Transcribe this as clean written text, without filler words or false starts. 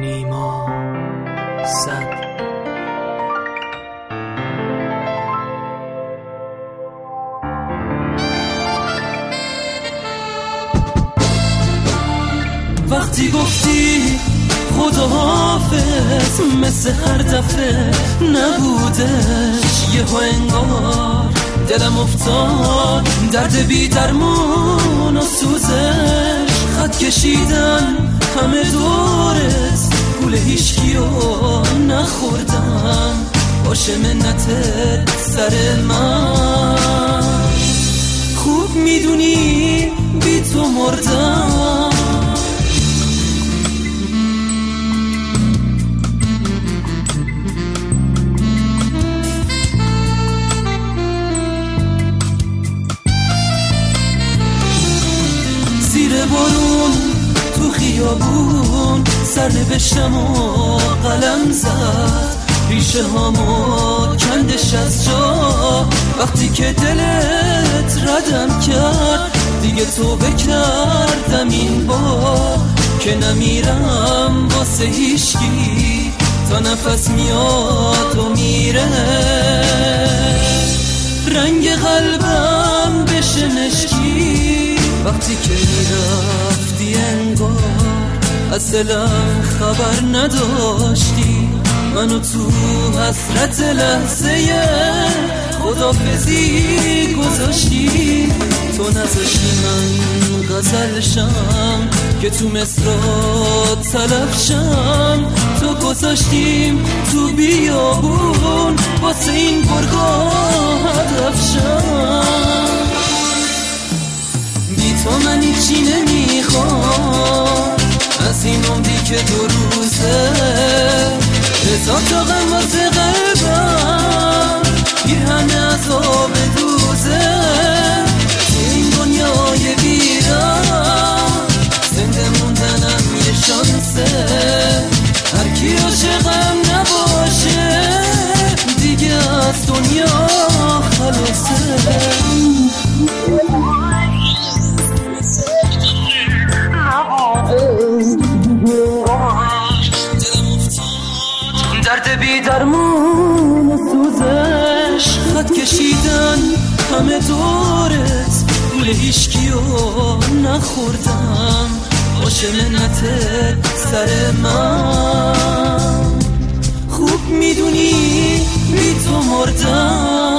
نیما صد. وقتی گفتی خداحافظ مثل هر دفعه نبودش، یهو انگار دلم افتاد درد بی درمان و سوزش. خط کشیدن همه دورت، گول هیچکیو نخوردم، باشه منتت سر من. خوب میدونی بی تو مردم، زیر بارون تو خیابون سرنوشتم و قلم زد، ریشه هامو کندش از جا. وقتی که دلت ردم کرد دیگه توبه کردم این بار که نمیرم واسه هیچکی تا نفس میاد و میره. رنگ قلبم بشه مشکی وقتی که میرفتی، انگار از دلم خبر نداشتی. منو تو حسرت لحظه خدافزی گذاشتی. تو نذاشتی من غزل شم که تو مصرات تلف شم. تو گذاشتیم تو بیابون واسه این برگاه هدف شم. بی تو من هیچی نمیخوام از این عمری که 2 روزه. هزار تا غم واسه قلبم پیرهن عذاب دوزه. تو این دنیای بیرم زنده موندنم یه شانسه. هر کی عاشقم نباشه دیگه از دنیا خلاصه. درد بی درمان و سوزش. خط کشیدن همه دورت، گول هیچکیو نخوردم، باشه منتت سر من. خوب میدونی بی تو مردم.